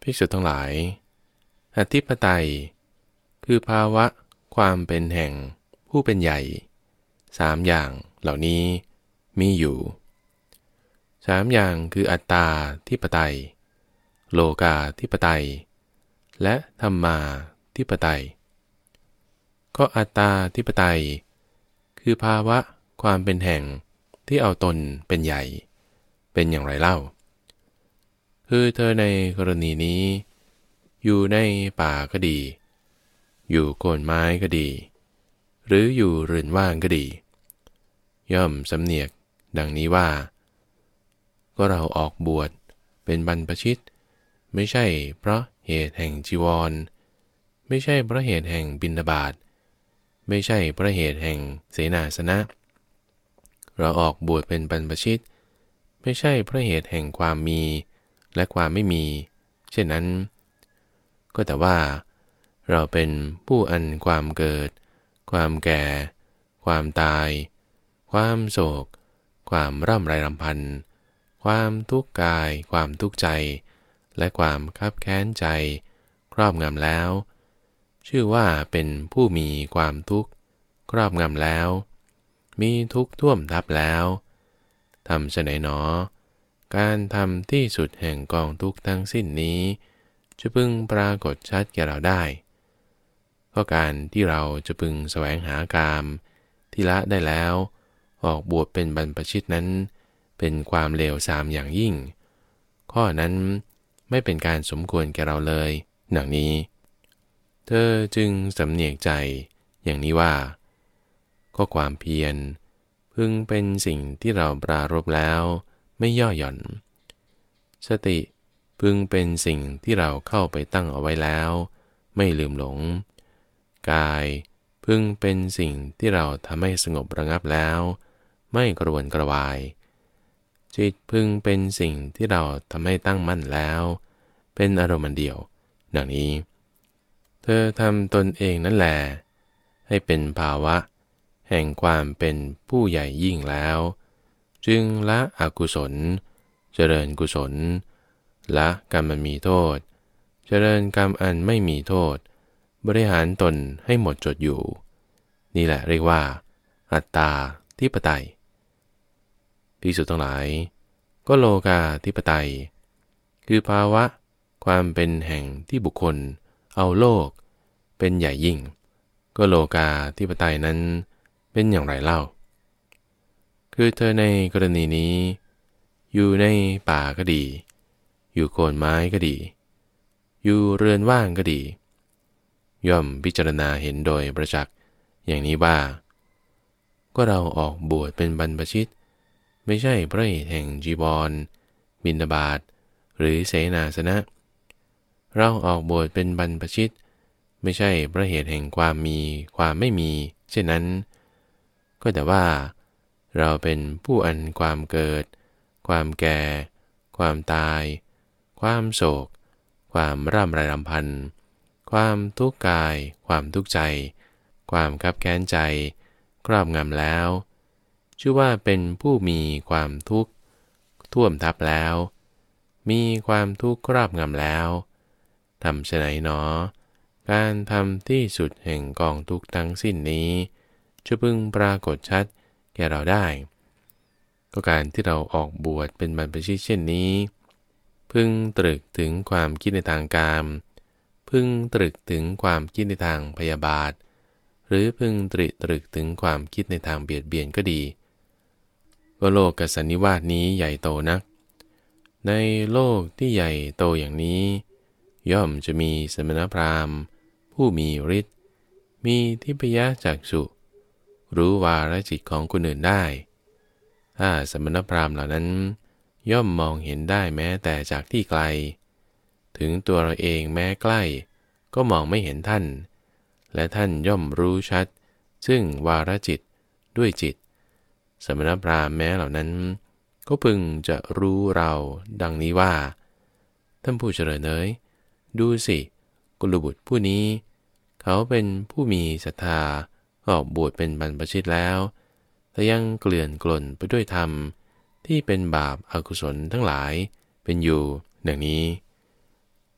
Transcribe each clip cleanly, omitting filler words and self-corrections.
ภิกษุทั้งหลายอธิปไตยคือภาวะความเป็นแห่งผู้เป็นใหญ่สามอย่างเหล่านี้มีอยู่สามอย่างคืออัตตาธิปไตยโลกาธิปไตยและธัมมาธิปไตยก็อัตตาธิปไตยคือภาวะความเป็นแห่งที่เอาตนเป็นใหญ่เป็นอย่างไรเล่าคือเธอในกรณีนี้อยู่ในป่าก็ดีอยู่โคนไม้ก็ดีหรืออยู่เรือนว่างก็ดีย่อมสำเนียกดังนี้ว่าก็เราออกบวชเป็นบรรพชิตไม่ใช่เพราะเหตุแห่งจีวรไม่ใช่เพราะเหตุแห่งบิณฑบาตไม่ใช่เพราะเหตุแห่งเสนาสนะเราออกบวชเป็นบรรพชิตไม่ใช่เพราะเหตุแห่งความมีและความไม่มีเช่นนั้นก็แต่ว่าเราเป็นผู้อันความเกิดความแก่ความตายความโศกความร่ำไรรำพันความทุกข์กายความทุกข์ใจและความคับแค้นใจครอบงำแล้วชื่อว่าเป็นผู้มีความทุกข์ครอบงำแล้วมีทุกข์ท่วมทับแล้วทำไฉนหนอการทำที่สุดแห่งกองทุกข์ทั้งสิ้นนี้จะพึงปรากฏชัดแก่เราได้เพราะการที่เราจะพึงแสวงหากามที่ละได้แล้วออกบวชเป็นบรรพชิตนั้นเป็นความเลวทรามอย่างยิ่งข้อนั้นไม่เป็นการสมควรแก่เราเลยดังนี้เธอจึงสำเนียกใจอย่างนี้ว่าก็ความเพียรพึงเป็นสิ่งที่เราปรารภแล้วไม่ย่อหย่อนสติพึงเป็นสิ่งที่เราเข้าไปตั้งเอาไว้แล้วไม่ลืมหลงกายพึงเป็นสิ่งที่เราทำให้สงบระงับแล้วไม่กระวนกระวายจิตพึงเป็นสิ่งที่เราทำให้ตั้งมั่นแล้วเป็นอารมณ์เดียวดังนี้เธอทำตนเองนั่นแหละให้เป็นภาวะแห่งความเป็นผู้ใหญ่ยิ่งแล้วจึงละอกุศลเจริญกุศลละกรรมมันมีโทษเจริญกรรมอันไม่มีโทษบริหารตนให้หมดจดอยู่นี่แหละเรียกว่าอัตตาธิปไตยภิกษุทั้งหลายก็โลกาธิปไตยคือภาวะความเป็นแห่งที่บุคคลเอาโลกเป็นใหญ่ยิ่งก็โลกาธิปไตยนั้นเป็นอย่างไรเล่าคือเธอในกรณีนี้อยู่ในป่าก็ดีอยู่โคนไม้ก็ดีอยู่เรือนว่างก็ดีย่อมพิจารณาเห็นโดยประจักษ์อย่างนี้ว่าก็เราออกบวชเป็นบรรพชิตไม่ใช่เพราะเหตุแห่งจีวรบิณฑบาตหรือเสนาสนะเราออกบวชเป็นบรรพชิตไม่ใช่เพราะเหตุแห่งความมีความไม่มีเช่นนั้นก็แต่ว่าเราเป็นผู้อันความเกิดความแก่ความตายความโศกความร่ำไรรำพันความทุกข์กายความทุกข์ใจความคับแค้นใจครอบงำแล้วชื่อว่าเป็นผู้มีความทุกข์ท่วมทับแล้วมีความทุกข์ครอบงำแล้วทำไฉนหนอการทำที่สุดแห่งกองทุกข์ทั้งสิ้นนี้จะพึงปรากฏชัดแก่เราได้ก็การที่เราออกบวชเป็นบรรพชิตเช่นนี้พึงตรึกถึงความคิดในทางกามพึงตรึกถึงความคิดในทางพยาบาทหรือพึงตรึกถึงความคิดในทางเบียดเบียนก็ดีก็โลกสันนิวาสนี้ใหญ่โตนักในโลกที่ใหญ่โตอย่างนี้ย่อมจะมีสมณพราหมณ์ผู้มีฤทธิ์มีทิพยจักษุรู้วาระจิตของคนอื่นได้ถ้าสมณพราหมณ์เหล่านั้นย่อมมองเห็นได้แม้แต่จากที่ไกลถึงตัวเราเองแม้ใกล้ก็มองไม่เห็นท่านและท่านย่อมรู้ชัดซึ่งวาระจิตด้วยจิตสมณพราหมณ์แม้เหล่านั้นก็พึงจะรู้เราดังนี้ว่าท่านผู้เจริญเอ๋ยดูสิกุลบุตรผู้นี้เขาเป็นผู้มีศรัทธาออกบวชเป็นบรรพชิตแล้วแต่ยังเกลื่อนกล่นไปด้วยธรรมที่เป็นบาปอกุศลทั้งหลายเป็นอยู่ดังนี้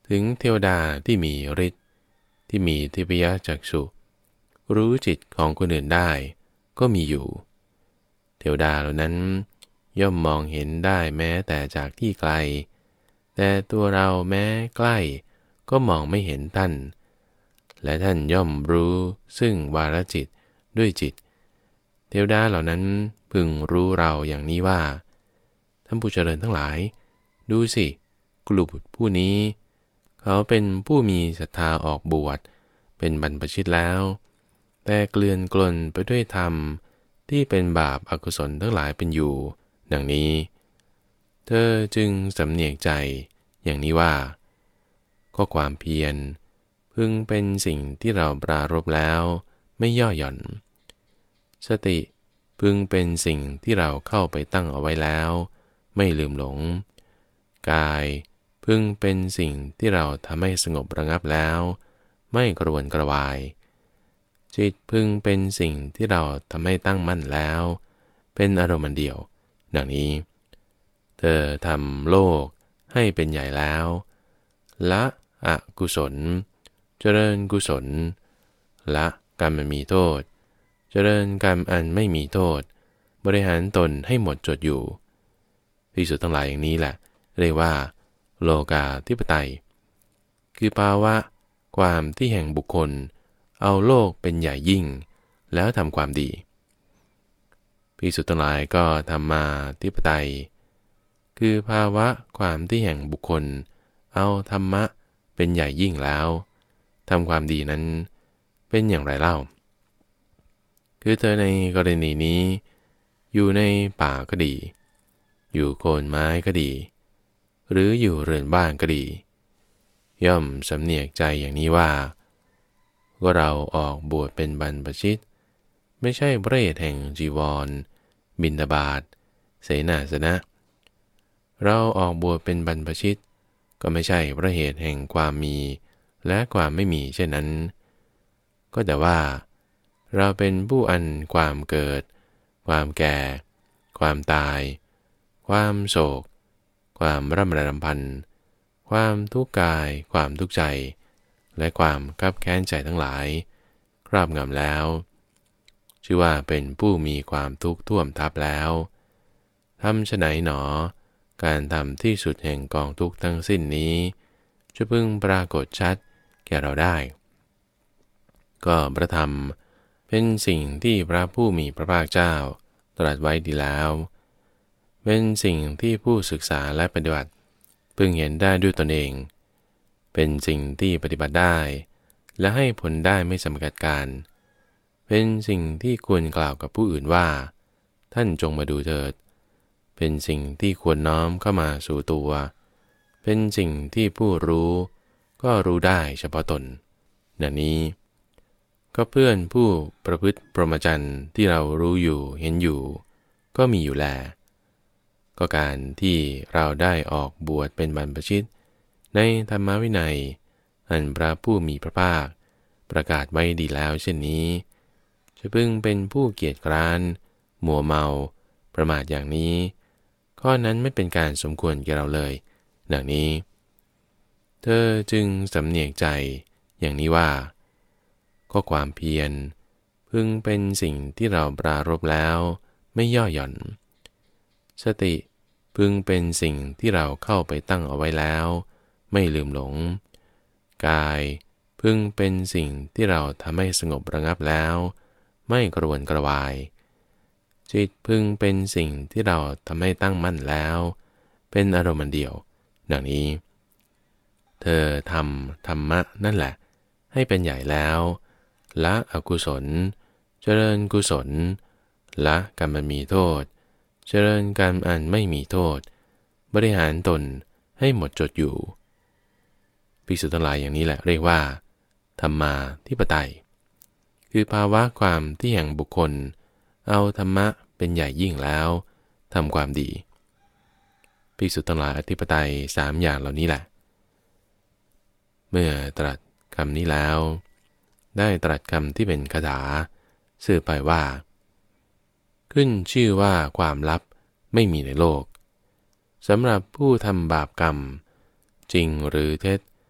ถึงเทวดาที่มีฤทธิ์ที่มีทิพยจักษุรู้จิตของคนอื่นได้ก็มีอยู่เทวดาเหล่านั้นย่อมมองเห็นได้แม้แต่จากที่ไกลแต่ตัวเราแม้ใกล้ก็มองไม่เห็นท่านและท่านย่อมรู้ซึ่งวาระจิตด้วยจิตเทวดาเหล่านั้นพึงรู้เราอย่างนี้ว่าท่านผู้เจริญทั้งหลายดูสิกุลบุตรผู้นี้เขาเป็นผู้มีศรัทธาออกบวชเป็นบรรพชิตแล้วแต่เกลื่อนกลนไปด้วยธรรมที่เป็นบาปอกุศลทั้งหลายเป็นอยู่ดังนี้เธอจึงสำเนียกใจอย่างนี้ว่าก็ความเพียรพึงเป็นสิ่งที่เราปรารภแล้วไม่ย่อหย่อนสติพึงเป็นสิ่งที่เราเข้าไปตั้งเอาไว้แล้วไม่ลืมหลงกายพึงเป็นสิ่งที่เราทำให้สงบระงับแล้วไม่กระวนกระวายจิตพึงเป็นสิ่งที่เราทำให้ตั้งมั่นแล้วเป็นอารมณ์เดียวดังนี้เธอทำโลกให้เป็นใหญ่แล้วละอกุศลเจริญกุศลละกรรมมันมีโทษเจริญกรรมอันไม่มีโทษบริหารตนให้หมดจดอยู่ภิกษุทั้งหลายอย่างนี้แหละเรียกว่าโลกาธิปไตยคือภาวะความที่แห่งบุคคลเอาโลกเป็นใหญ่ยิ่งแล้วทำความดีภิกษุทั้งหลายก็ธรรมาธิปไตยคือภาวะความที่แห่งบุคคลเอาธรรมะเป็นใหญ่ยิ่งแล้วทำความดีนั้นเป็นอย่างไรเล่าคือเธอในกรณีนี้อยู่ในป่าก็ดีอยู่โคนไม้ก็ดีหรืออยู่เรือนบ้านก็ดีย่อมสำเนียกใจอย่างนี้ว่าเราออกบวชเป็นบรรพชิตไม่ใช่เพราะเหตุแห่งจีวรบิณฑบาตเสนาสนะเราออกบวชเป็นบรรพชิตก็ไม่ใช่เพราะเหตุแห่งความมีและความไม่มีเช่นนั้นก็แต่ว่าเราเป็นผู้อันความเกิดความแก่ความตายความโศกความร่ำไรรำพันความทุกข์กายความทุกข์ใจและความคับแค้นใจทั้งหลายครอบงำแล้วชื่อว่าเป็นผู้มีความทุกข์ท่วมทับแล้วทำไฉนหนอการทำที่สุดแห่งกองทุกข์ทั้งสิ้นนี้จะพึงปรากฏชัดแก่เราได้ก็พระธรรมเป็นสิ่งที่พระผู้มีพระภาคเจ้าตรัสไว้ดีแล้วเป็นสิ่งที่ผู้ศึกษาและปฏิบัติพึงเห็นได้ด้วยตนเองเป็นสิ่งที่ปฏิบัติได้และให้ผลได้ไม่จำกัดการเป็นสิ่งที่ควรกล่าวกับผู้อื่นว่าท่านจงมาดูเถิดเป็นสิ่งที่ควรน้อมเข้ามาสู่ตัวเป็นสิ่งที่ผู้รู้ก็รู้ได้เฉพาะตนดังนี้ก็เพื่อนผู้ประพฤติพรหมจรรย์ที่เรารู้อยู่เห็นอยู่ก็มีอยู่แลก็การที่เราได้ออกบวชเป็นบรรพชิตในธรรมวินัยอันพระผู้มีพระภาคประกาศไว้ดีแล้วเช่นนี้จะพึงเป็นผู้เกียจคร้านมัวเมาประมาทอย่างนี้ข้อนั้นไม่เป็นการสมควรแก่เราเลยดังนี้เธอจึงสำเนียกใจอย่างนี้ว่าก็ความเพียรพึงเป็นสิ่งที่เราปรารภแล้วไม่ย่อหย่อนสติพึงเป็นสิ่งที่เราเข้าไปตั้งเอาไว้แล้วไม่ลืมหลงกายพึงเป็นสิ่งที่เราทำให้สงบระงับแล้วไม่กระวนกระวายจิตพึงเป็นสิ่งที่เราทำให้ตั้งมั่นแล้วเป็นอารมณ์เดียวดังนี้เธอทำธรรมะนั่นแหละให้เป็นใหญ่แล้วละอกุศลเจริญกุศลละกรรมมีโทษเจริญกรรมอันไม่มีโทษบริหารตนให้หมดจดอยู่ภิกษุทั้งหลายอย่างนี้แหละเรียกว่าธรรมาธิปไตยคือภาวะความที่แห่งบุคคลเอาธรรมะเป็นใหญ่ยิ่งแล้วทำความดีภิกษุทั้งหลายอธิปไตย3อย่างเหล่านี้แหละเมื่อตรัสคำนี้แล้วได้ตรัสคำที่เป็นคาถาสื่อไปว่าขึ้นชื่อว่าความลับไม่มีในโลกสำหรับผู้ทำบาปกรรมจริงหรือเท็จ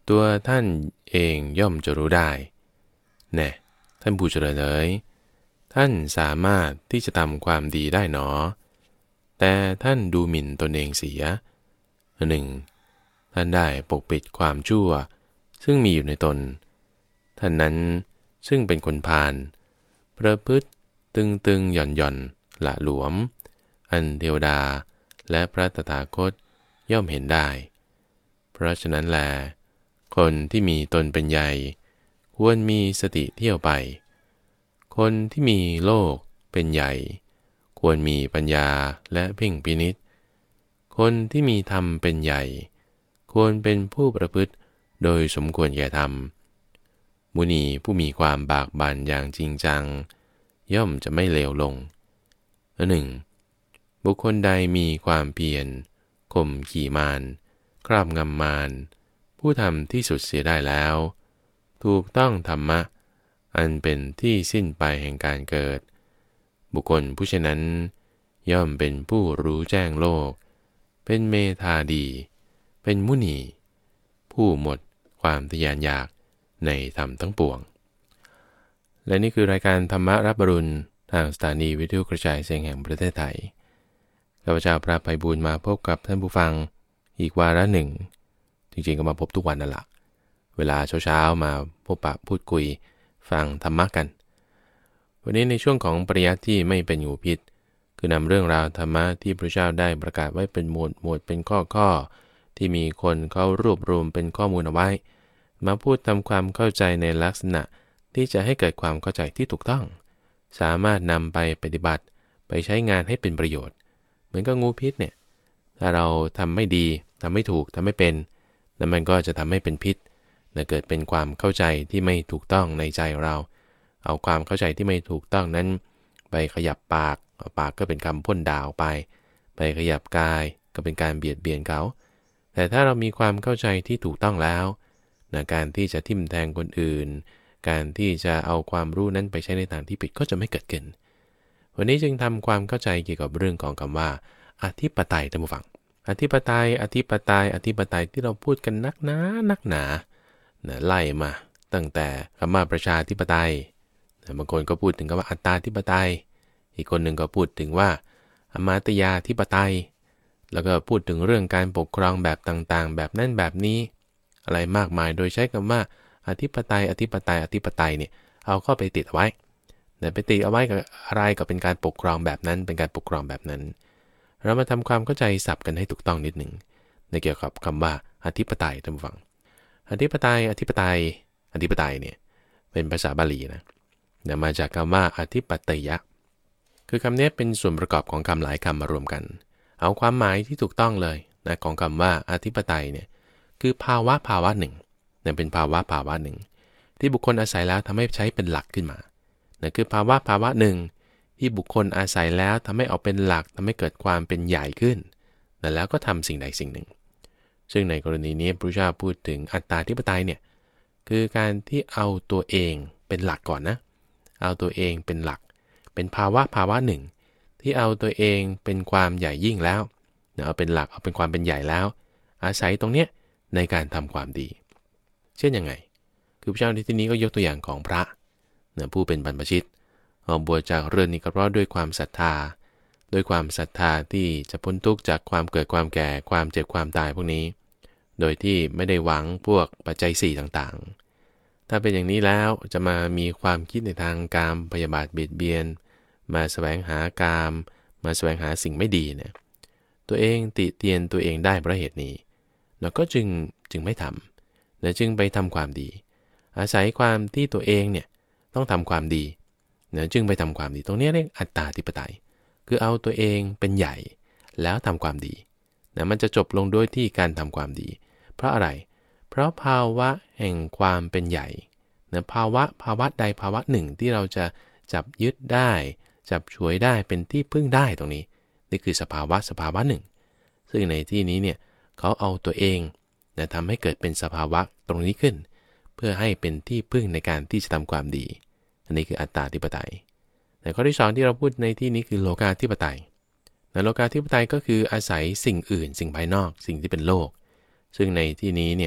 ตัวท่านเองย่อมจะรู้ได้แน่ท่านผู้เจริญเอ๋ยท่านสามารถที่จะทำความดีได้หนอแต่ท่านดูหมิ่นตนเองเสียหนึ่งท่านได้ปกปิดความชั่วซึ่งมีอยู่ในตนท่านนั้นซึ่งเป็นคนพาลประพฤติตึงหย่อนละหลวมอันเทวดาและพระตถาคตย่อมเห็นได้เพราะฉะนั้นแลคนที่มีตนเป็นใหญ่ควรมีสติเที่ยวไปคนที่มีโลกเป็นใหญ่ควรมีปัญญาและเพ่งพินิจคนที่มีธรรมเป็นใหญ่ควรเป็นผู้ประพฤติโดยสมควรแก่ธรรมมุนีผู้มีความบากบั่นอย่างจริงจังย่อมจะไม่เลวลงหนึ่งบุคคลใดมีความเพียรข่มขี่มารครอบงำมารผู้ทำที่สุดเสียได้แล้วถูกต้องธรรมะอันเป็นที่สิ้นไปแห่งการเกิดบุคคลผู้ฉะนั้นย่อมเป็นผู้รู้แจ้งโลกเป็นเมธาดีเป็นมุนีผู้หมดความทะยานอยากในธรรมทั้งปวงและนี่คือรายการธรรมรับอรุณทางสถานีวิทยุกระจายเสียงแห่งประเทศไทยข้าพเจ้าพระไพบูลย์มาพบกับท่านผู้ฟังอีกวาระหนึ่งจริงๆก็มาพบทุกวันนั่นแหละเวลาเช้าๆมาพบปะพูดคุยฟังธรรมะกันวันนี้ในช่วงของปริยัติที่ไม่เป็นงูพิษคือนำเรื่องราวธรรมะที่พระเจ้าได้ประกาศไว้เป็นหมวดเป็นข้อที่มีคนเขารวบรวมเป็นข้อมูลเอาไว้มาพูดทำความเข้าใจในลักษณะที่จะให้เกิดความเข้าใจที่ถูกต้องสามารถนำไปปฏิบัติไปใช้งานให้เป็นประโยชน์เหมือนกับงูพิษเนี่ยถ้าเราทำไม่ดีทำไม่ถูกทำไม่เป็นแล้วมันก็จะทำให้เป็นพิษเกิดเป็นความเข้าใจที่ไม่ถูกต้องในใจเราเอาความเข้าใจที่ไม่ถูกต้องนั้นไปขยับปากก็เป็นคำพ่นด่าออกไปขยับกายก็เป็นการเบียดเบียนเขาแต่ถ้าเรามีความเข้าใจที่ถูกต้องแล้วการที่จะทิ่มแทงคนอื่นการที่จะเอาความรู้นั้นไปใช้ในทางที่ผิดก็จะไม่เกิดขึ้นวันนี้จึงทำความเข้าใจเกี่ยวกับเรื่องของคำว่าอธิปไตยท่านผู้ฟังอธิปไตยที่เราพูดกันนักหนาไล่มาตั้งแต่คำว่าประชาธิปไตยบางคนก็พูดถึงคำว่าอัตตาธิปไตยอีกคนหนึ่งก็พูดถึงว่าอมาตยาธิปไตยแล้วก็พูดถึงเรื่องการปกครองแบบต่างๆแบบนั้นแบบนี้อะไรมากมายโดยใช้คำว่าอธิปไตยเนี่ยเอาเข้าไปติดเอาไว้แต่ไปติดเอาไว้กับอะไรก็เป็นการปกครองแบบนั้นเป็นการปกครองแบบนั้นเรามาทำความเข้าใจศัพท์กันให้ถูกต้องนิดหนึ่งในเกี่ยวกับคำว่าอธิปไตยท่านผู้ฟังอธิปไตยเนี่ยเป็นภาษาบาลีนะมาจากคำว่าอธิปไตยะคือคำนี้เป็นส่วนประกอบของคำหลายคำมารวมกันเอาความหมายที่ถูกต้องเลยนะของคำว่าอธิปไตยเนี่ยคือภาวะหนึ่งเป็นภาวะหนึ่งที่บุคคลอาศัยแล้วทำให้ใช้เป็นหลักขึ้นมาคือภาวะหนึ่งที่บุคคลอาศัยแล้วทำให้เอาเป็นหลักทำให้เกิดความเป็นใหญ่ขึ้นแล้วก็ทำสิ่งใดสิ่งหนึ่งซึ่งในกรณีนี้พระเจ้าพูดถึงอัตตาธิปไตยเนี่ยคือการที่เอาตัวเองเป็นหลักก่อนนะเอาตัวเองเป็นหลักเป็นภาวะหนึ่งที่เอาตัวเองเป็นความใหญ่ยิ่งแล้วเอาเป็นหลักเอาเป็นความเป็นใหญ่แล้วอาศัยตรงเนี้ยในการทำความดีเช่นยังไงคือพระเจ้าในที่นี้ก็ยกตัวอย่างของพระผู้เป็นบรรพชิตออกบวชจากเรือนนี้ก็เพราะด้วยความศรัทธาที่จะพ้นทุกข์จากความเกิดความแก่ความเจ็บความตายพวกนี้โดยที่ไม่ได้หวังพวกปัจจัย4ต่างๆถ้าเป็นอย่างนี้แล้วจะมามีความคิดในทางกามพยาบาทเบียดเบียนมาแสวงหากามมาแสวงหาสิ่งไม่ดีเนี่ยตัวเองติเตียนตัวเองได้เพราะเหตุนี้เราก็จึงไม่ทำและจึงไปทำความดีอาศัยความที่ตัวเองเนี่ยต้องทำความดีจึงไปทำความดีตรงนี้เรียกอัตตาธิปไตยคือเอาตัวเองเป็นใหญ่แล้วทำความดีมันจะจบลงด้วยที่การทำความดีเพราะอะไรเพราะภาวะแห่งความเป็นใหญ่ภาวะใดภาวะหนึ่งที่เราจะจับยึดได้จับฉวยได้เป็นที่พึ่งได้ตรงนี้นี่คือสภาวะหนึ่งซึ่งในที่นี้เนี่ยเขาเอาตัวเองทำให้เกิดเป็นสภาวะตรงนี้ขึ้นเพื่อให้เป็นที่พึ่งในการที่จะทำความดีอันนี้คืออัตตาธิปไตยแต่ข้อที่2ที่เราพูดในที่นี้คือโลกาธิปไตยโลกาธิปไตยก็คืออาศัยสิ่งอื่นสิ่งภายนอกสิ่งที่เป็นโลกซึ่งในที่นี้เนี่ย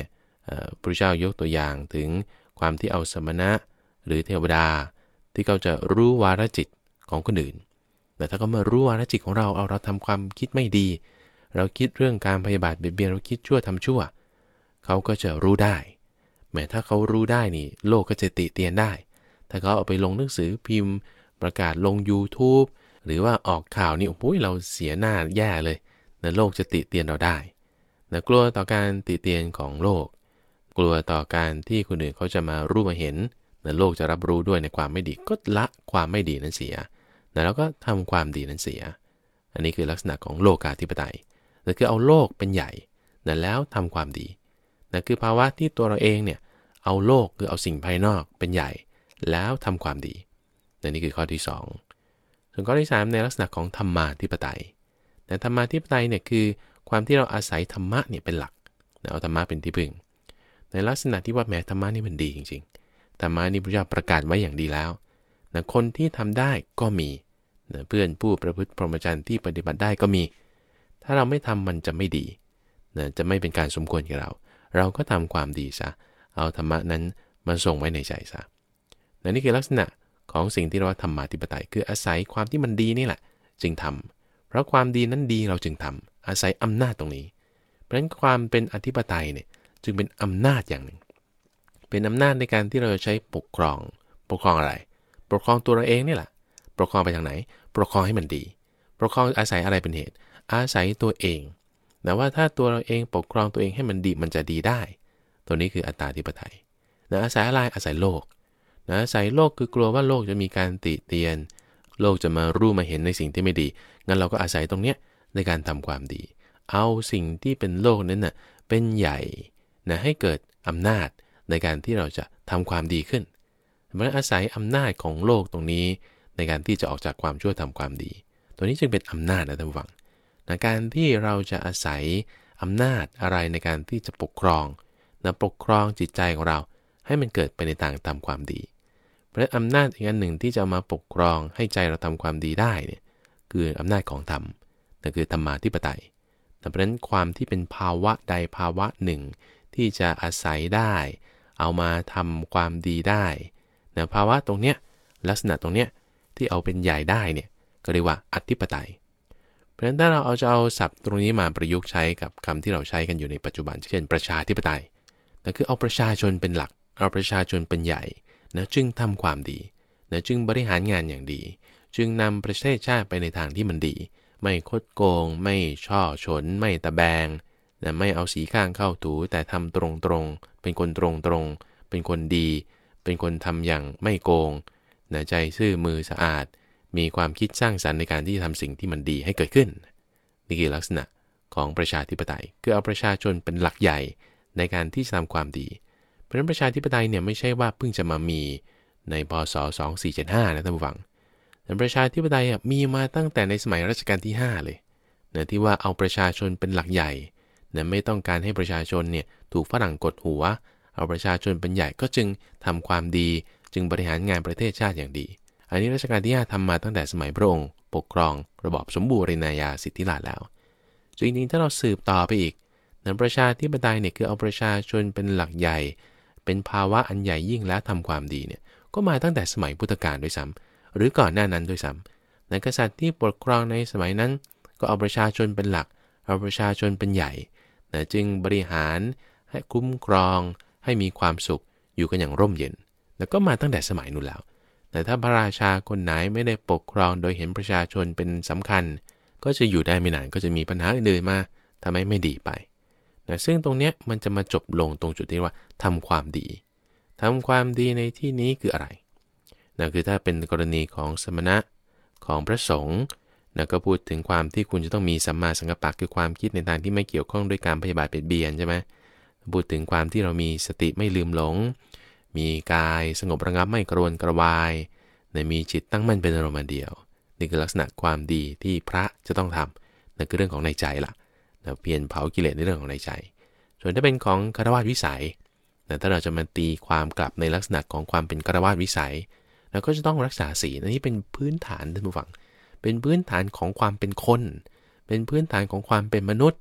พระเจ้ายกตัวอย่างถึงความที่เอาสมณะหรือเทวดาที่เขาจะรู้วาระจิตของคนอื่นแต่ถ้าเขามารู้วาระจิตของเราทำความคิดไม่ดีเราคิดเรื่องการพยาบาทเบียดเบียนเราคิดชั่วทำชั่วเขาก็จะรู้ได้แม้ถ้าเขารู้ได้นี่โลกก็จะติเตียนได้ถ้าเขาเอาไปลงหนังสือพิมพ์ประกาศลง YouTube หรือว่าออกข่าวนี่โอ้โหเราเสียหน้าแย่เลยนะโลกจะติเตียนเราได้นะกลัวต่อการติเตียนของโลกกลัวต่อการที่คนอื่นเขาจะมารู้มาเห็นนะโลกจะรับรู้ด้วยในความไม่ดีก็ละความไม่ดีนั้นเสียนะแล้วก็ทำความดีนั้นเสียอันนี้คือลักษณะของโลกาธิปไตยนั่นคือเอาโลกเป็นใหญ่นะแล้วทำความดีนั่นคือภาวะที่ตัวเราเองเนี่ยเอาโลกคือเอาสิ่งภายนอกเป็นใหญ่แล้วทำความดีนี่คือข้อที่2ส่วนข้อที่3ในลักษณะของธรรมาธิปไตยแต่ธรรมาธิปไตยเนี่ยคือความที่เราอาศัยธรรมะเนี่ยเป็นหลักเอาธรรมะเป็นที่พึ่งในลักษณะที่ว่าแม้ธรรมะนี่มันดีจริงๆธรรมะนี่พระเจ้าประกาศไว้อย่างดีแล้วนะคนที่ทำได้ก็มีนะเพื่อนผู้ประพฤติพรหมจรรย์ที่ปฏิบัติได้ก็มีถ้าเราไม่ทำมันจะไม่ดีนะจะไม่เป็นการสมควรกับเราก็ทำความดีซะเอาธรรมะนั้นมาส่งไว้ในใจซะนี่คือลักษณะของสิ่งที่เราธรรมาธิปไตยคืออาศัยความที่มันดีนี่แหละจึงทำเพราะความดีนั้นดีเราจึงทำอาศัยอำนาจตรงนี้เพราะฉะนั้นความเป็นอธิปไตยเนี่ยจึงเป็นอำนาจอย่างหนึ่งเป็นอำนาจในการที่เราใช้ปกครองอะไรปกครองตัวเราเองนี่แหละปกครองไปทางไหนปกครองให้มันดีปกครองอาศัยอะไรเป็นเหตุอาศัยตัวเองแต่ว่าถ้าตัวเราเองปกครองตัวเองให้มันดีมันจะดีได้ตัวนี้คืออัตตาธิปไตยนะอาศัยอะไรอาศัยโลกนะอาศัยโลกคือกลัวว่าโลกจะมีการติเตียนโลกจะมารู้มาเห็นในสิ่งที่ไม่ดีงั้นเราก็อาศัยตรงเนี้ยในการทำความดีเอาสิ่งที่เป็นโลกนั้นน่ะเป็นใหญ่นะให้เกิดอำนาจในการที่เราจะทำความดีขึ้นมันอาศัยอำนาจของโลกตรงนี้ในการที่จะออกจากความชั่วทำความดีตัวนี้จึงเป็นอำนาจนะท่านผู้ฟังในการที่เราจะอาศัยอำนาจอะไรในการที่จะปกครองนะปกครองจิตใจของเราให้มันเกิดไปในทางทำความดีเพราะอำนาจอีกอันหนึ่งที่จะมาปกครองให้ใจเราทำความดีได้เนี่ยคืออำนาจของธรรมนั่นคือธรรมาธิปไตยเพราะฉะนั้นความที่เป็นภาวะใดภาวะหนึ่งที่จะอาศัยได้เอามาทำความดีได้นะภาวะตรงเนี้ยลักษณะตรงเนี้ยที่เอาเป็นใหญ่ได้เนี่ยก็เรียกว่าอธิปไตยเพราะฉะนั้นถ้าเราจะเอาศัพท์ตรงนี้มาประยุกต์ใช้กับคำที่เราใช้กันอยู่ในปัจจุบันเช่นประชาธิปไตยนั่นคือเอาประชาชนเป็นหลักเอาประชาชนเป็นใหญ่นะจึงทำความดีนะจึงบริหารงานอย่างดีจึงนำประเทศชาติไปในทางที่มันดีไม่คดโกงไม่ช่อฉนไม่ตะแบงนะไม่เอาสีข้างเข้าถูแต่ทำตรงๆเป็นคนตรงๆเป็นคนดีเป็นคนทำอย่างไม่โกงนะใจซื่อมือสะอาดมีความคิดสร้างสรรค์ในการที่จะทำสิ่งที่มันดีให้เกิดขึ้นนี่คือลักษณะของประชาธิปไตยคือเอาประชาชนเป็นหลักใหญ่ในการที่จะทำความดีเพราะฉะนั้นประชาธิปไตยเนี่ยไม่ใช่ว่าเพิ่งจะมามีในพ.ศ. 2475นะท่านผู้ฟังแต่ประชาธิปไตยมีมาตั้งแต่ในสมัยรัชกาลที่5เลยนะที่ว่าเอาประชาชนเป็นหลักใหญ่นะไม่ต้องการให้ประชาชนเนี่ยถูกฝรั่งกดหัวเอาประชาชนเป็นใหญ่ก็จึงทำความดีจึงบริหารงานประเทศชาติอย่างดีอันนี้รัชกาลที่5ทำมาตั้งแต่สมัยพระองค์ปกครองระบอบสมบูรณาญาสิทธิราชย์แล้วจริงๆถ้าเราสืบต่อไปอีกนั้นประชาธิปไตยเนี่ยคือเอาประชาชนเป็นหลักใหญ่เป็นภาวะอันใหญ่ยิ่งและทำความดีเนี่ยก็มาตั้งแต่สมัยพุทธกาลด้วยซ้ำหรือก่อนหน้านั้นด้วยซ้ำในกษัตริย์ที่ปกครองในสมัยนั้นก็เอาประชาชนเป็นหลักเอาประชาชนเป็นใหญ่นะจึงบริหารให้คุ้มครองให้มีความสุขอยู่กันอย่างร่มเย็นแล้วก็มาตั้งแต่สมัยนู้นแล้วแต่ถ้าพระราชาคนไหนไม่ได้ปกครองโดยเห็นประชาชนเป็นสำคัญก็จะอยู่ได้ไม่นานก็จะมีปัญหาอื่นๆมาทำให้ไม่ดีไปนะซึ่งตรงเนี้ยมันจะมาจบลงตรงจุดที่ว่าทำความดีทำความดีในที่นี้คืออะไรนะคือถ้าเป็นกรณีของสมณะของพระสงฆ์นะก็พูดถึงความที่คุณจะต้องมีสัมมาสังกัปปะคือความคิดในทางที่ไม่เกี่ยวข้องด้วยการพยาบาทเบียดเบียนใช่ไหมพูดถึงความที่เรามีสติไม่ลืมหลงมีกายสงบระงับไม่กระวนกระวายนะมีจิตตั้งมั่นเป็นอารมณ์เดียวนี่คือลักษณะความดีที่พระจะต้องทำนั่นคือเรื่องของในใจล่ะนะเพียรเผากิเลสในเรื่องของในใจส่วนถ้าเป็นของฆราวาสวิสัยนะถ้าเราจะมาตีความกลับในลักษณะของความเป็นฆราวาสวิสัยเราก็จะต้องรักษาศีลอันนี้เป็นพื้นฐานท่านผู้ฟังเป็นพื้นฐานของความเป็นคนเป็นพื้นฐานของความเป็นมนุษย์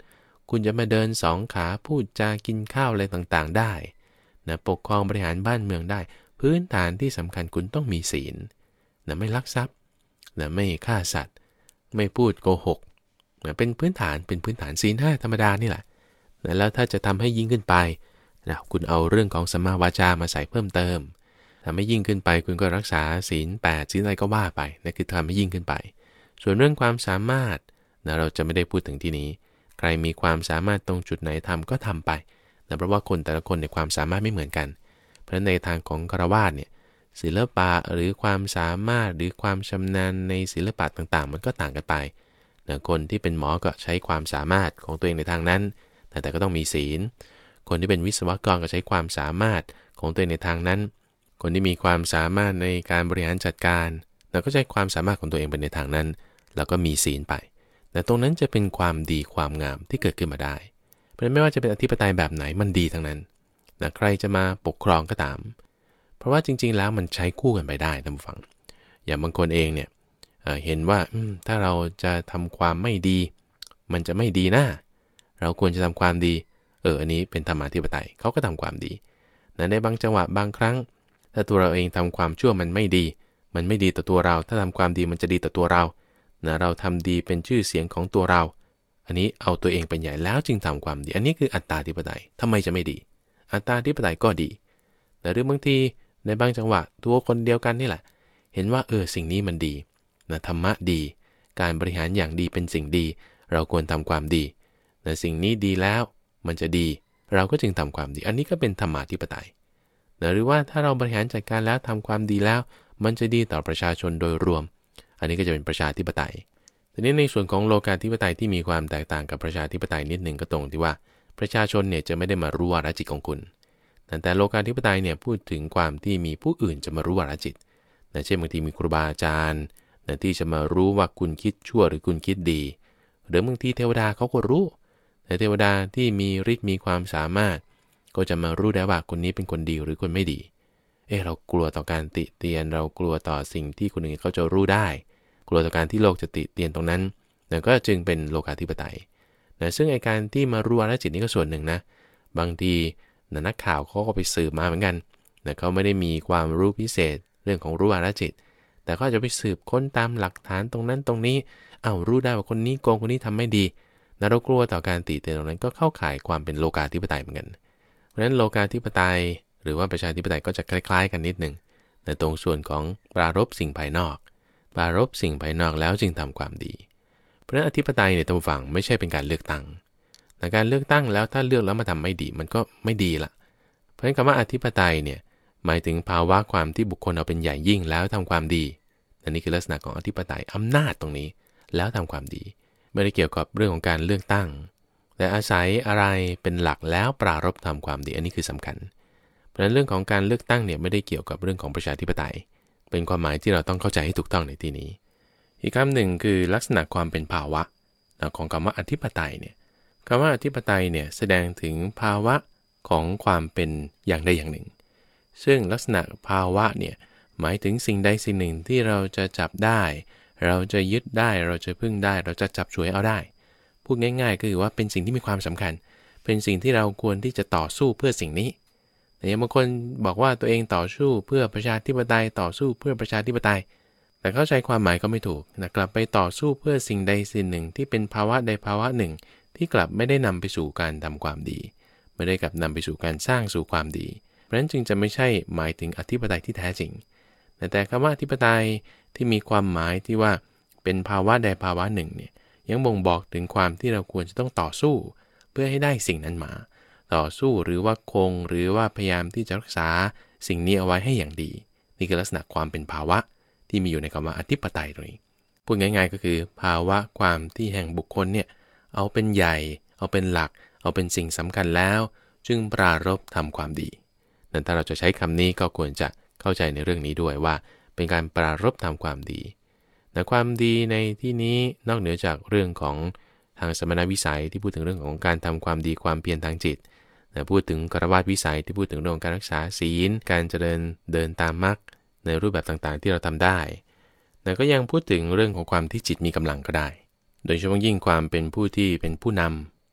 คุณจะมาเดิน2 ขาพูดจากินข้าวอะไรต่างๆได้นะปกครองบริหารบ้านเมืองได้พื้นฐานที่สำคัญคุณต้องมีศีลนะไม่ลักทรัพย์นะไม่ฆ่าสัตว์ไม่พูดโกหกนะเป็นพื้นฐานศีล 5ธรรมดานี่แหละนะแล้วถ้าจะทำให้ยิ่งขึ้นไปนะคุณเอาเรื่องของสัมมาวาจามาใส่เพิ่มเติมทำให้ยิ่งขึ้นไปคุณก็รักษาศีล 8ศีลอะไรก็ว่าไปนะคือทำให้ยิ่งขึ้นไปส่วนเรื่องความสามารถนะเราจะไม่ได้พูดถึงที่นี้ใครมีความสามารถตรงจุดไหนทำก็ทำไปนะเพราะว่าคนแต่ละคนในความสามารถไม่เหมือนกันเพราะในทางของฆราวาสเนี่ยศิลปะหรือความสามารถหรือความชำนาญในศิลปะต่างๆมันก็ต่างกันไปนะคนที่เป็นหมอก็ใช้ความสามารถของตัวเองในทางนั้นแต่ก็ต้องมีศีลคนที่เป็นวิศวกรก็ใช้ความสามารถของตัวเองในทางนั้นคนที่มีความสามารถในการบริหารจัดการเราก็ใช้ความสามารถของตัวเองไปในทางนั้นแล้วก็มีศีลไปแต่ตรงนั้นจะเป็นความดีความงามที่เกิดขึ้นมาได้เพราะฉะนั้นไม่ว่าจะเป็นอธิปไตยแบบไหนมันดีทั้งนั้นนะใครจะมาปกครองก็ตามเพราะว่าจริงๆแล้วมันใช้คู่กันไปได้ท่านผู้ฟังอย่างบางคนเองเนี่ยเห็นว่าถ้าเราจะทำความไม่ดีมันจะไม่ดีนะเราควรจะทำความดีอันนี้เป็นธรรมาธิปไตยเขาก็ทำความดีในบางจังหวะบางครั้งถ้าตัวเราเองทำความชั่วมันไม่ดีต่อตัวเราถ้าทำความดีมันจะดีต่อตัวเรานะเราทำดีเป็นชื่อเสียงของตัวเราอันนี้เอาตัวเองเป็นใหญ่แล้วจึงทำความดีอันนี้คืออัตตาธิปไตยทำไมจะไม่ดีอัตตาธิปไตยก็ดีแต่หรือบางทีในบางจังหวะตัวคนเดียวกันนี่แหละเห็นว่าสิ่งนี้มันดีนะธรรมะดีการบริหารอย่างดีเป็นสิ่งดีเราควรทำความดีแต่สิ่งนี้ดีแล้วมันจะดีเราก็จึงทำความดีอันนี้ก็เป็นธรรมาธิปไตยหรือว่าถ้าเราบริหารจัดการแล้วทำความดีแล้วมันจะดีต่อประชาชนโดยรวมอันนี้ก็จะเป็นประชาธิปไตยทีนี้ในส่วนของโลกาธิปไตยที่มีความแตกต่างกับประชาธิปไตยนิดหนึ่งก็ตรงที่ว่าประชาชนเนี่ยจะไม่ได้มารู้วาระจิตของคุณแต่โลกาธิปไตยเนี่ยพูดถึงความที่มีผู้อื่นจะมารู้วาระจิตเช่นบางทีมีครูบาอาจารย์ที่จะมารู้ว่าคุณคิดชั่วหรือคุณคิดดีหรือบางทีเทวดาเขาก็รู้แต่เทวดาที่มีฤทธิ์มีความสามารถก็จะมารู้ได้ว่าคนนี้เป็นคนดีหรือคนไม่ดีเรากลัวต่อการติเตียนเรากลัวต่อสิ่งที่คนอื่นเขาจะรู้ได้กลัวต่อการที่โลกจะติเตียนตรงนั้นก็จึงเป็นโลกาธิปไตยซึ่งไอ้การที่มารู้วาระจิตนี่ก็ส่วนหนึ่งนะบางทีนักข่าวเขาก็ไปสืบมาเหมือนกันเขาไม่ได้มีความรู้พิเศษเรื่องของรู้วาระจิตแต่ก็จะไปสืบค้นตามหลักฐานตรงนั้นตรงนี้รู้ได้ว่าคนนี้โกงคนนี้ทำไม่ดีเรากลัวต่อการติเตียนตรงนั้นก็เข้าข่ายความเป็นโลกาธิปไตยเหมือนกันเพราะฉะนั้นโลกาธิปไตยหรือว่าประชาธิปไตยก็จะคล้ายๆกันนิดหนึ่งแต่ตรงส่วนของปรารภสิ่งภายนอกปรารภสิ่งภายนอกแล้วจึงทำความดีเพราะฉะนั้นอธิปไตยเนี่ยท่านผู้ฟังไม่ใช่เป็นการเลือกตั้งแต่การเลือกตั้งแล้วถ้าเลือกแล้วมาทำไม่ดีมันก็ไม่ดีละเพราะฉะนั้นคำว่าอธิปไตยเนี่ยหมายถึงภาวะความที่บุคคลเอาเป็นใหญ่ยิ่งแล้วทำความดีอันนี้คือลักษณะของอธิปไตยอำนาจตรงนี้แล้วทำความดีไม่ได้เกี่ยวกับเรื่องของการเลือกตั้งแต่อาศัยอะไรเป็นหลักแล้วปรารภทำความดีอันนี้คือสำคัญเพราะฉะนั้นเรื่องของการเลือกตั้งเนี่ยไม่ได้เกี่ยวกับเรื่องของประชาธิปไตยเป็นความหมายที่เราต้องเข้าใจให้ถูกต้องในที่นี้อีกคำหนึ่งคือลักษณะความเป็นภาวะของคำว่าอธิปไตยเนี่ยคำว่าอธิปไตยเนี่ยแสดงถึงภาวะของความเป็นอย่างใดอย่างหนึ่งซึ่งลักษณะภาวะเนี่ยหมายถึงสิ่งใดสิ่งหนึ่งที่เราจะจับได้เราจะยึดได้เราจะพึ่งได้เราจะจับฉวยเอาได้พูดง่ายๆก็คือว่าเป็นสิ่งที่มีความสำคัญเป็นสิ่งที่เราควรที่จะต่อสู้เพื่อสิ่งนี้แต่บางคนบอกว่าตัวเองต่อสู้เพื่อประชาธิปไตยต่อสู้เพื่อประชาธิปไตยแต่เข้าใจความหมายก็ไม่ถูกกลับไปต่อสู้เพื่อสิ่งใดสิ่งหนึ่งที่เป็นภาวะใดภาวะหนึ่งที่กลับไม่ได้นำไปสู่การทำความดีไม่ได้กลับนำไปสู่การสร้างสู่ความดีเพราะฉะนั้นจึงจะไม่ใช่หมายถึงอธิปไตยที่แท้จริงแต่คำว่าอธิปไตยที่มีความหมายที่ว่าเป็นภาวะใดภาวะหนึ่งเนี่ยยังบ่งบอกถึงความที่เราควรจะต้องต่อสู้เพื่อให้ได้สิ่งนั้นมาต่อสู้หรือว่าคงหรือว่าพยายามที่จะรักษาสิ่งนี้เอาไว้ให้อย่างดีนี่คือลักษณะความเป็นภาวะที่มีอยู่ในคำว่าอธิปไตยตรงนี้พูดง่ายๆก็คือภาวะความที่แห่งบุคคลเนี่ยเอาเป็นใหญ่เอาเป็นหลักเอาเป็นสิ่งสำคัญแล้วจึงปรารภทำความดีนั้นถ้าเราจะใช้คำนี้ก็ควรจะเข้าใจในเรื่องนี้ด้วยว่าเป็นการปรารภทำความดีแต่ความดีในที่นี้นอกเหนือจากเรื่องของทางสมณวิสัยที่พูดถึงเรื่องของการทำความดีความเพียรทางจิตพูดถึงฆราวาสวิสัยที่พูดถึงเรื่องการรักษาศีลการเจริญเดินตามมรรคในรูปแบบต่างๆที่เราทำได้แต่ก็ยังพูดถึงเรื่องของความที่จิตมีกำลังก็ได้โดยเฉพาะยิ่งความเป็นผู้ที่เป็นผู้น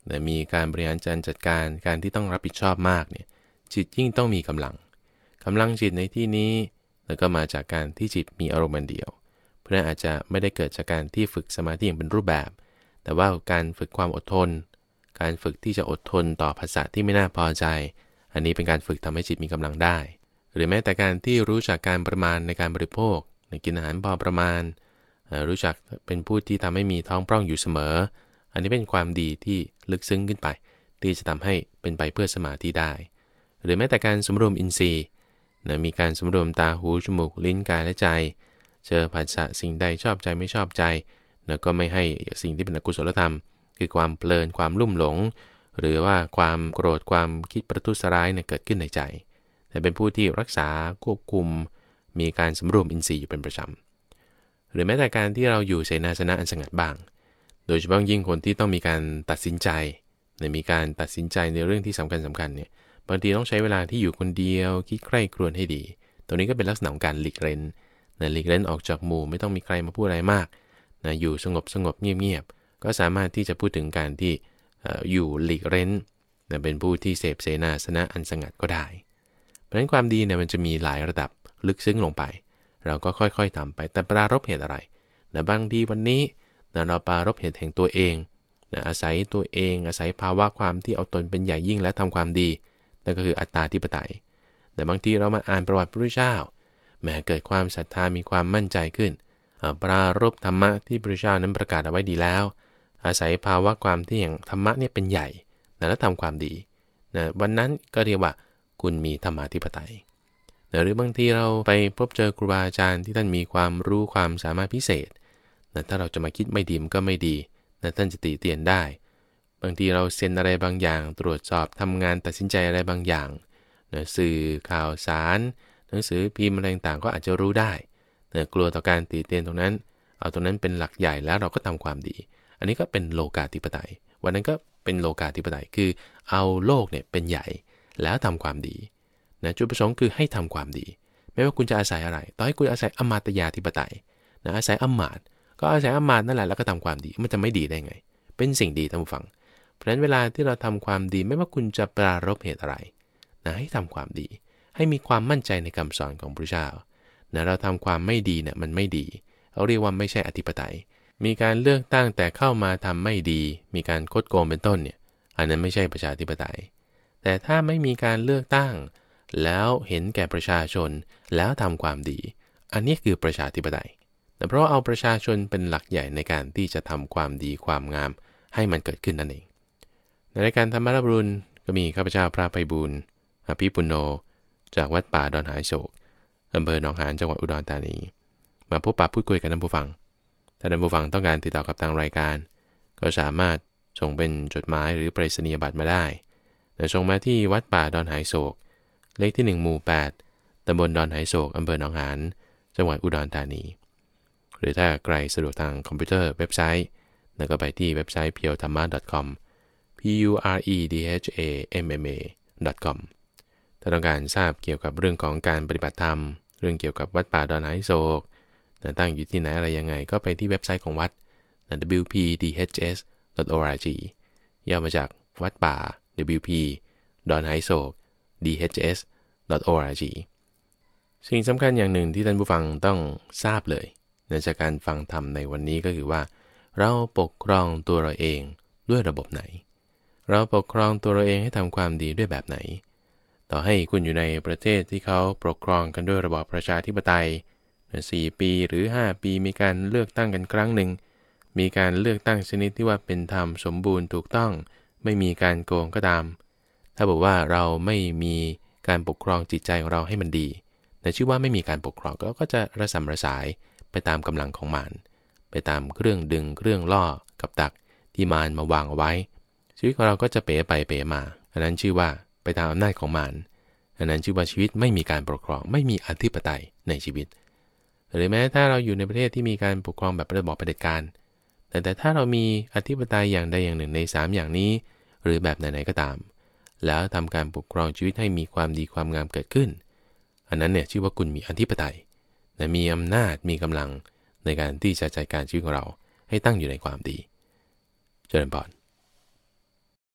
แต่มีการบริหารจัดการการที่ต้องรับผิดชอบมากเนี่ยจิตยิ่งต้องมีกำลังจิตในที่นี้แล้วก็มาจากการที่จิตมีอารมณ์เดียวเพราะนั้นอาจจะไม่ได้เกิดจากการที่ฝึกสมาธิอย่างเป็นรูปแบบแต่ว่าการฝึกความอดทนการฝึกที่จะอดทนต่อภาษาที่ไม่น่าพอใจอันนี้เป็นการฝึกทำให้จิตมีกำลังได้หรือแม้แต่การที่รู้จักการประมาณในการบริโภคกินอาหารพอประมาณรู้จักเป็นผู้ที่ทำให้มีท้องพร่องอยู่เสมออันนี้เป็นความดีที่ลึกซึ้งขึ้นไปที่จะทำให้เป็นไปเพื่อสมาธิได้หรือแม้แต่การสำรวมอินทรีย์มีการสำรวมตาหูจมูกลิ้นกายและใจเจอผัสสะสิ่งใดชอบใจไม่ชอบใจแล้วก็ไม่ให้สิ่งที่เป็นอกุศลธรรมคือความเพลินความลุ่มหลงหรือว่าความโกรธความคิดประทุษร้ายเกิดขึ้นในใจแต่เป็นผู้ที่รักษาควบคุมมีการสำรวมอินทรีย์อยู่เป็นประจำหรือแม้แต่การที่เราอยู่เสนาสนะอันสงัดบ้างโดยเฉพาะยิ่งคนที่ต้องมีการตัดสินใจมีการตัดสินใจในเรื่องที่สำคัญเนี่ยบางทีต้องใช้เวลาที่อยู่คนเดียวคิดใคร่ครวญให้ดีตรงนี้ก็เป็นลักษณะของการหลีกเล่นหลีกเล่นออกจากหมู่ไม่ต้องมีใครมาพูดอะไรมากอยู่สงบเงียบๆก็สามารถที่จะพูดถึงการที่อยู่หลีกเล่นเป็นผู้ที่เสพเสนาสนะอันสงัดก็ได้เพราะฉะนั้นความดีมันจะมีหลายระดับลึกซึ้งลงไปเราก็ค่อยๆทำไปแต่ปรารภเหตุอะไรบางทีวันนี้เราปรารภเหตุแห่งตัวเองอาศัยตัวเองอาศัยภาวะความที่เอาตนเป็นใหญ่ยิ่งและทำความดีนั่นก็คืออัตตาธิปไตยแต่บางทีเรามาอ่านประวัติพระพุทธเจ้าแม้เกิดความศรัทธามีความมั่นใจขึ้นปรารภธรรมะที่พระพุทธเจ้านั้นประกาศเอาไว้ดีแล้วอาศัยภาวะความที่อย่างธรรมะเนี่ยเป็นใหญ่แล้วทำความดีวันนั้นก็เรียกว่าคุณมีธรรมาธิปไตยหรือบางทีเราไปพบเจอครูบาอาจารย์ที่ท่านมีความรู้ความสามารถพิเศษถ้าเราจะมาคิดไม่ดีมันก็ไม่ดีท่านจะติเตียนได้บางทีเราเซ็นอะไรบางอย่างตรวจสอบทำงานตัดสินใจอะไรบางอย่างสื่อข่าวสารหนังสือพิมพ์อะไรต่างก็อาจจะรู้ได้แต่กลัวต่อการติเตียนตรงนั้นเอาตรงนั้นเป็นหลักใหญ่แล้วเราก็ทำความดีอันนี้ก็เป็นโลกาธิปไตยวันนั้นก็เป็นโลกาธิปไตยคือเอาโลกเนี่ยเป็นใหญ่แล้วทำความดีจุดประสงค์คือให้ทำความดีไม่ว่าคุณจะอาศัยอะไรต่อให้คุณอาศัยอมาตยาธิปไตยอาศัยอมาตย์ก็อาศัยอมาตย์นั่นแหละแล้วก็ทำความดีมันจะไม่ดีได้ไงเป็นสิ่งดีท่านผู้ฟังเพราะฉะนั้นเวลาที่เราทำความดีไม่ว่าคุณจะปรารภเหตุอะไรให้ทำความดีให้มีความมั่นใจในคำสอนของพระเจ้าเราทำความไม่ดีมันไม่ดีเขาเรียกว่าไม่ใช่อธิปไตยมีการเลือกตั้งแต่เข้ามาทำไม่ดีมีการคดโกงเป็นต้นเนี่ยอันนั้นไม่ใช่ประชาธิปไตยแต่ถ้าไม่มีการเลือกตั้งแล้วเห็นแก่ประชาชนแล้วทำความดีอันนี้คือประชาธิปไตยแต่เพราะเอาประชาชนเป็นหลักใหญ่ในการที่จะทำความดีความงามให้มันเกิดขึ้นนั่นเองในรายการธรรมรับรุณก็มีข้าพเจ้าพระไพบูลย์อภิปุณโญจากวัดป่าดอนหายโศกอำเภอหนองหานจังหวัดอุดรธานีมาพบปะพูดคุยกับท่านผู้ฟังถ้าท่านผู้ฟังต้องการติดต่อกับทางรายการก็สามารถส่งเป็นจดหมายหรือไปรษณียบัตรมาได้ส่งมาที่วัดป่าดอนหายโศกเลขที่1หมู่8ตำบลดอนหายโศกอำเภอหนองหานจังหวัดอุดรธานีหรือถ้าใครสะดวกทางคอมพิวเตอร์เว็บไซต์แล้วก็ไปที่เว็บไซต์ purethamma.com puredhamma.com ถ้าต้องการทราบเกี่ยวกับเรื่องของการปฏิบัติธรรมเรื่องเกี่ยวกับวัดป่าดอนหายโศกตั้งอยู่ที่ไหนอะไรยังไงก็ไปที่เว็บไซต์ของวัด wpdhs.org ย่อมาจากวัดป่า wp ดอนหายโศก dhs.org สิ่งสำคัญอย่างหนึ่งที่ท่านผู้ฟังต้องทราบเลยจากการฟังธรรมในวันนี้ก็คือว่าเราปกครองตัวเราเองด้วยระบบไหนเราปกครองตัวเราเองให้ทำความดีด้วยแบบไหนต่อให้คุณอยู่ในประเทศที่เขาปกครองกันด้วยระบอบประชาธิปไตย4 ปีหรือ5 ปีมีการเลือกตั้งกันครั้งหนึ่งมีการเลือกตั้งชนิดที่ว่าเป็นธรรมสมบูรณ์ถูกต้องไม่มีการโกงก็ตามถ้าบอกว่าเราไม่มีการปกครองจิตใจของเราให้มันดีแต่ชื่อว่าไม่มีการปกครองก็จะระสำระสายไปตามกำลังของมารไปตามเครื่องดึงเครื่องล่อกับดักที่มารมาวางเอาไว้ชีวิตของเราก็จะเป๋ไปเป๋มาอันนั้นชื่อว่าไปตามอำนาจของมารอันนั้นชื่อว่าชีวิตไม่มีการปกครองไม่มีอธิปไตยในชีวิตหรือแม้ถ้าเราอยู่ในประเทศที่มีการปกครองแบบระบอบเผด็จการแต่ถ้าเรามีอธิปไตยอย่างใดอย่างหนึ่งใน3อย่างนี้หรือแบบไหนๆก็ตามแล้วทำการปกครองชีวิตให้มีความดีความงามเกิดขึ้นอันนั้นเนี่ยชื่อว่าคุณมีอธิปไตยและมีอำนาจมีกำลังในการที่จะจัดการชีวิตของเราให้ตั้งอยู่ในความดีเจริญพร